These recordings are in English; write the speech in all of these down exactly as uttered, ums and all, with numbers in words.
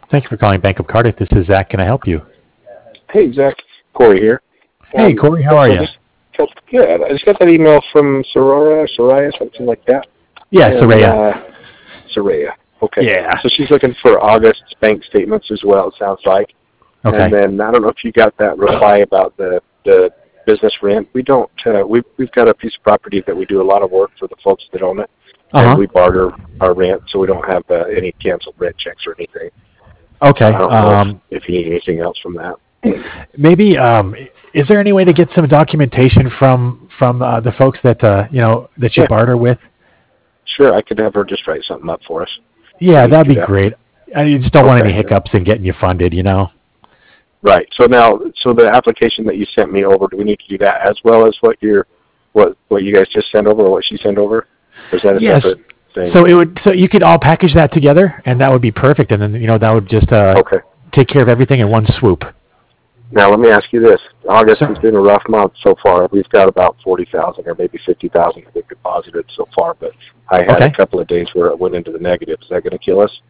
Thank you for calling Bank of Cardiff. This is Zach. Can I help you? Hey, Zach. Corey here. Hey, Um, Corey. How are so you? just, so, good. I just got that email from Soraya, Soraya, something like that. Yeah, And, Soraya. Uh, Soraya. Okay. Yeah. So she's looking for August's bank statements as well, it sounds like. Okay. And then I don't know if you got that reply about the, the business rent. We don't, uh, we, we've got a piece of property that we do a lot of work for the folks that own it. Uh-huh. And we barter our rent, so we don't have uh, any canceled rent checks or anything. Okay. I don't know Um, if, if you need anything else from that. maybe, um, is there any way to get some documentation from from uh, the folks that uh, you know that you Yeah. barter with? Sure, I could have her just write something up for us. Yeah, We can that'd do be that. great. I just don't want Okay. any hiccups in getting you funded. You know. Right. So now, so the application that you sent me over, do we need to do that as well as what your, what what you guys just sent over, or what she sent over? Or is that a Yes. separate thing? So it would. So you could all package that together, and that would be perfect. And then you know that would just uh, Okay. take care of everything in one swoop. Now let me ask you this: August Sure. has been a rough month so far. We've got about forty thousand or maybe fifty thousand that we've deposited so far, but I had Okay. a couple of days where it went into the negative. Is that going to kill us?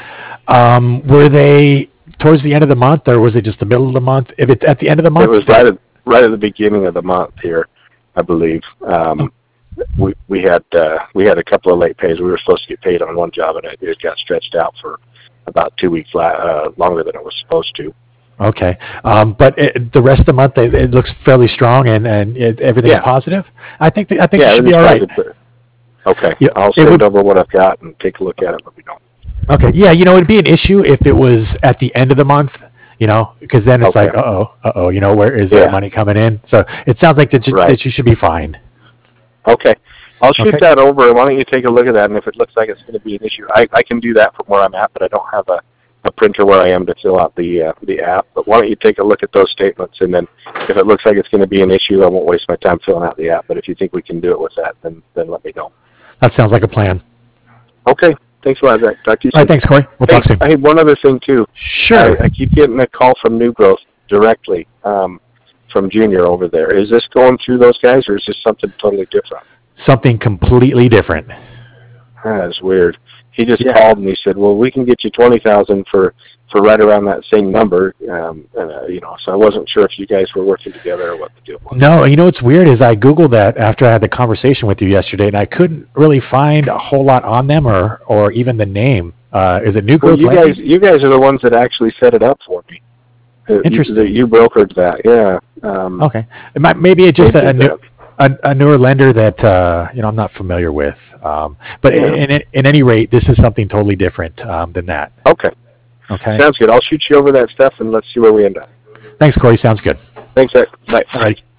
Um, were they towards the end of the month, or was it just the middle of the month? If it's at the end of the month, It was right at right at the beginning of the month here, I believe. Um, we we had uh, we had a couple of late pays. We were supposed to get paid on one job, and it, it got stretched out for about two weeks la- uh, longer than it was supposed to. Okay, um, but it, the rest of the month it, it looks fairly strong and and it, everything is Yeah. positive. I think that, I think Yeah, it should be all everything's right. positive, but- Okay, Yeah, I'll it send would- over what I've got and take a look at it. Let me know. Okay, yeah, you know it'd be an issue if it was at the end of the month, you know, because then it's Okay. like, uh oh, uh oh, you know, where is Yeah. that money coming in? So it sounds like that you, Right. that you should be fine. Okay, I'll shoot Okay. that over. Why don't you take a look at that? And if it looks like it's going to be an issue, I, I can do that from where I'm at, but I don't have a, a printer where I am to fill out the uh, the app. But why don't you take a look at those statements, and then if it looks like it's going to be an issue, I won't waste my time filling out the app. But if you think we can do it with that, then then let me know. That sounds like a plan. Okay, thanks a lot, Zach. Talk to you All soon. right, thanks, Corey. We'll Hey, talk soon. I had one other thing too. Sure. I, I keep getting a call from New Growth directly um, from Junior over there. Is this going through those guys, or is this something totally different? Something completely different. That's weird. He just Yeah. called and he said, "Well, we can get you twenty thousand for for right around that same number." Um, uh, you know, so I wasn't sure if you guys were working together or what the deal was. No, you know what's weird is I googled that after I had the conversation with you yesterday, and I couldn't really find a whole lot on them or or even the name. Uh, is it New Well, Growth you Lending? guys, you guys are the ones that actually set it up for me. Uh, you- Interesting. that You brokered that, yeah. Um, Okay, it might, maybe it's just they a, a did new that. a, a newer lender that uh, you know I'm not familiar with. Um, but Yeah. in, in, in any rate, this is something totally different um, than that. Okay, Okay. sounds good. I'll shoot you over that stuff and let's see where we end up. Thanks, Corey. Sounds good. Thanks, Zach. Bye. All right.